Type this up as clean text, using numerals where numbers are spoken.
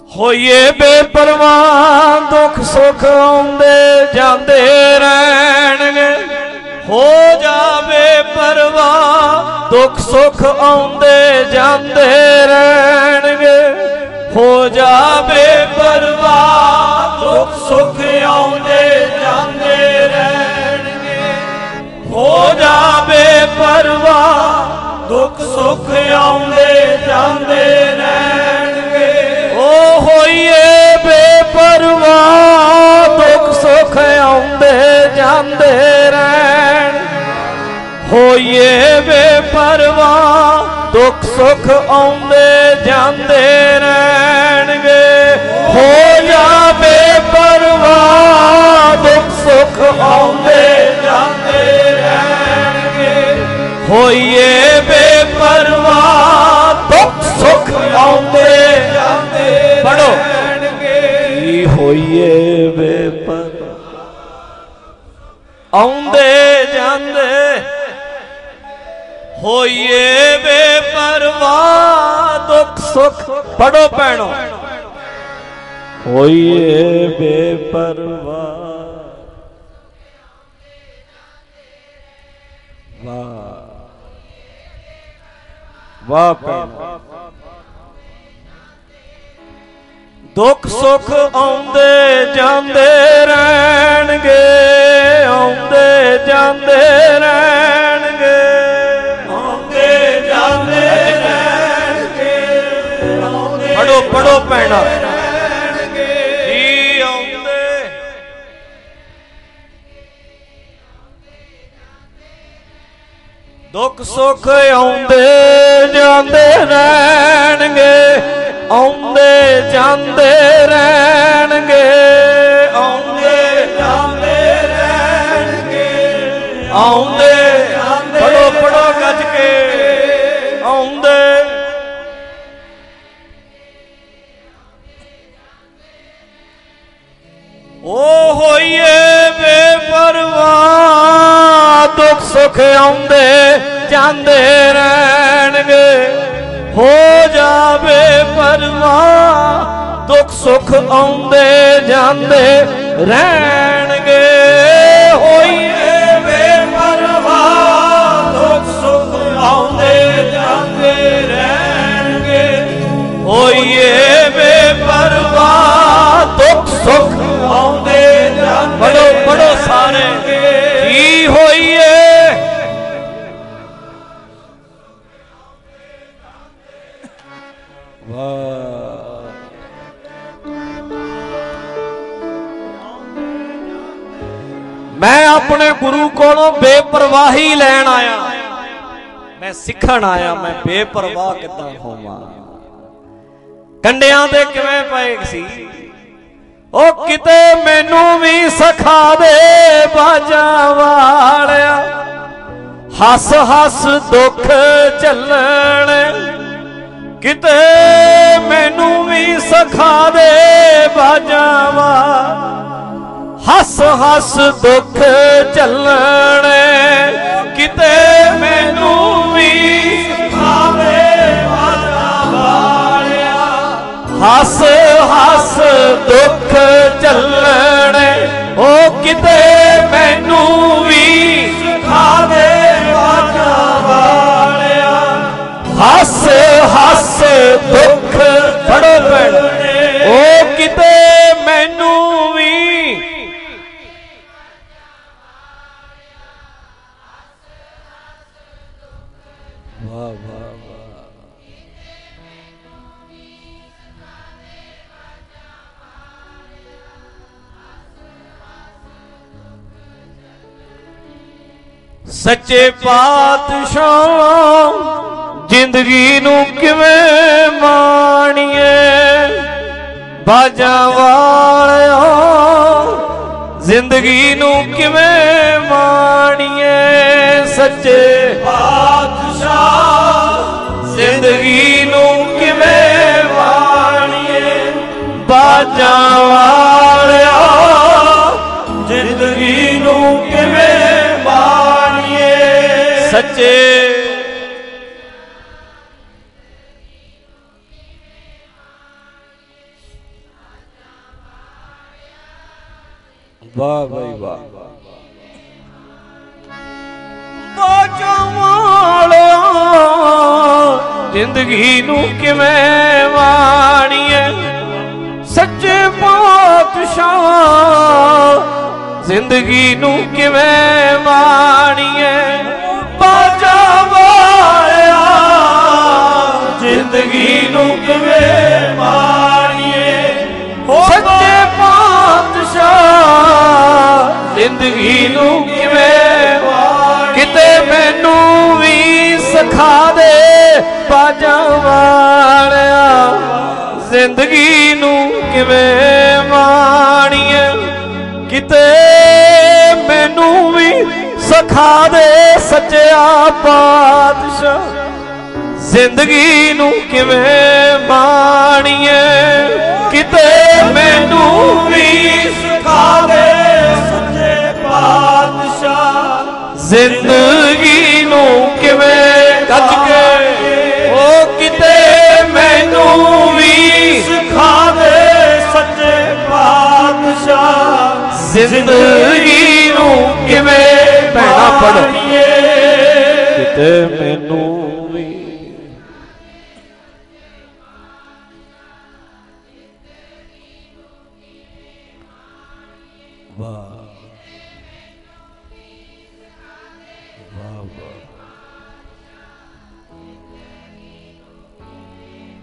ਹੋਈਏ ਬੇਪਰਵਾਹ ਦੁੱਖ ਸੁੱਖ ਆਉਂਦੇ ਜਾਂਦੇ ਰਹਿਣਗੇ। ਹੋ ਜਾਵੇ ਪਰਵਾਹ ਦੁੱਖ ਸੁੱਖ ਆਉਂਦੇ ਜਾਂਦੇ ਰਹਿਣਗੇ। ਹੋ ਜਾਵੇ ਪਰਵਾਹ ਦੁੱਖ ਸੁੱਖ ਆਉਂਦੇ ਜਾਂਦੇ ਰਹਿਣਗੇ। ਹੋ ਜਾਵੇ ਪਰਵਾਹ ਦੁੱਖ ਸੁੱਖ ਆਉਂਦੇ ਜਾਂਦੇ ਰਹਿਣਗੇ। ਓ ਹੋਈਏ ਬੇਪਰਵਾਹ ਦੁੱਖ ਸੁੱਖ ਆਉਂਦੇ ਜਾਂਦੇ ਰਹਿਣ। ਹੋਈਏ ਬੇਪਰਵਾਹ ਦੁੱਖ ਸੁੱਖ ਆਉਂਦੇ ਜਾਂਦੇ ਰਹਿਣਗੇ। ਹੋ ਜਾਵੇ ਪਰਵਾਹ ਦੁੱਖ ਸੁੱਖ ਆਉਂਦੇ ਜਾਂਦੇ ਰਹਿਣਗੇ। ਹੋਈਏ ਬੇਪਰਵਾਹ ਦੁੱਖ ਸੁੱਖ ਆਉਂਦੇ ਜਾਂਦੇ ਪੜੋ ਕੀ ਹੋਈਏ ਬੇਪਰਵਾਹ ਆਉਂਦੇ ਜਾਂਦੇ। ਹੋਈਏ ਬੇਪਰਵਾਹ ਦੁੱਖ ਸੁੱਖ ਪੜੋ ਭੈਣੋ। ਹੋਈਏ ਬੇਪਰਵਾਹ ਵਾਹ ਵਾਹ ਭੈਣੋ। ਦੁੱਖ ਸੁੱਖ ਆਉਂਦੇ ਜਾਂਦੇ ਰਹਿਣਗੇ। ਆਉਂਦੇ ਜਾਂਦੇ ਰਹਿਣਗੇ। ਆਉਂਦੇ ਜਾਂਦੇ ਰਹਿਣਗੇ। ਪੜੋ ਪੜੋ ਭੈਣਾ ਜੀ। ਆਉਂਦੇ ਦੁੱਖ ਸੁੱਖ ਆਉਂਦੇ ਜਾਂਦੇ ਰਹਿਣਗੇ। ਆਉਂਦੇ ਜਾਂਦੇ ਰਹਿਣਗੇ। ਆਉਂਦੇ ਜਾਂਦੇ ਰਹਿਣਗੇ। ਆਉਂਦੇ ਪੜੋ ਪੜੋ ਗੱਜ ਕੇ। ਆਉਂਦੇ ਓ ਹੋਈਏ ਬੇਪਰਵਾਹ ਦੁੱਖ ਸੁੱਖ ਆਉਂਦੇ ਜਾਂਦੇ ਰਹਿਣਗੇ। ਹੋ ਜਾਵੇ ਪਰਵਾਹ ਦੁੱਖ ਸੁੱਖ ਆਉਂਦੇ ਜਾਂਦੇ ਰਹਿਣਗੇ। ਹੋਈਏ ਬੇਪਰਵਾਹ ਦੁੱਖ ਸੁੱਖ ਆਉਂਦੇ ਜਾਂਦੇ ਰਹਿਣਗੇ। ਹੋਈਏ ਬੇਪਰਵਾਹ ਦੁੱਖ ਸੁੱਖ ਆਉਂਦੇ ਜਾਂਦੇ। ਪੜੋ ਪੜੋ ਸਾਰੇ ਕੀ ਹੋਈਏ मैं अपने गुरु कोलों बेपरवाही लैन आया। मैं सिखण आया मैं बेपरवाह किदां होवां। कंडियां ते किवें पए सी ओ किते मैनू भी सिखा दे बाजां वालिया। हस हस दुख झल्लण किते मैनू भी सिखा दे बाजां वालिया। हस हस दुख झल्लण किते मैनू भी सिखावे बाजां वालिया। हस हस दुख झल्लण ओ किते मैनू भी सिखावे बाजां वालिया। हस हस दुख पढ़ो भैण ओ किते मैनू भी सच्चे पातशाह जिंदगी नू किवें माणीए। बाजां वालिया जिंदगी नू किवें माणीए। सच्चे पातशाह जिंदगी नू किवें माणीए। बाजां वालिया जिंदगी नू किवें सच्चे ਵਾਹ ਬਈ ਵਾਹ। ਬਾਜਾਂ ਵਾਲਿਆ ਜ਼ਿੰਦਗੀ ਨੂੰ ਕਿਵੇਂ ਵਾਣੀਏ, ਸੱਚੇ ਪਾਤਸ਼ਾਹ ਜ਼ਿੰਦਗੀ ਨੂੰ ਕਿਵੇਂ ਵਾਣੀਏ। ਬਾਜਾਂ ਵਾਲਿਆ ਜ਼ਿੰਦਗੀ ਨੂੰ ਕਿਵੇਂ ਮਾਣੀਏ। ਸੱਚੇ ਪਾਤਸ਼ਾਹ ਜ਼ਿੰਦਗੀ ਨੂੰ ਕਿਵੇਂ ਵਾਣੀਏ। ਕਿਤੇ ਮੈਨੂੰ ਵੀ ਸਿਖਾ ਦੇ ਬਾਜਾਂ ਵਾਲਿਆ, ਜ਼ਿੰਦਗੀ ਨੂੰ ਕਿਵੇਂ ਵਾਣੀਏ। ਕਿਤੇ ਮੈਨੂੰ ਵੀ ਸਿਖਾ ਦੇ ਸੱਚਿਆ ਪਾਤਸ਼ਾਹ, ਜ਼ਿੰਦਗੀ ਨੂੰ ਕਿਵੇਂ ਬਾਣੀਏ। ਕਿਤੇ ਮੈਨੂੰ ਵੀ ਸਿਖਾ ਦੇ ਸੱਚੇ ਪਾਤਸ਼ਾਹ, ਜ਼ਿੰਦਗੀ ਨੂੰ ਕਿਵੇਂ ਗੱਜ ਕੇ। ਉਹ ਕਿਤੇ ਮੈਨੂੰ ਵੀ ਸਿਖਾ ਦੇ ਸੱਚੇ ਪਾਤਸ਼ਾਹ, ਜ਼ਿੰਦਗੀ ਨੂੰ ਕਿਵੇਂ ਭੈਣਾ ਪੜੋ। ਕਿਤੇ ਮੈਨੂੰ ਵੀ ਵਾਹ ਵਾਹ ਵਾਹ।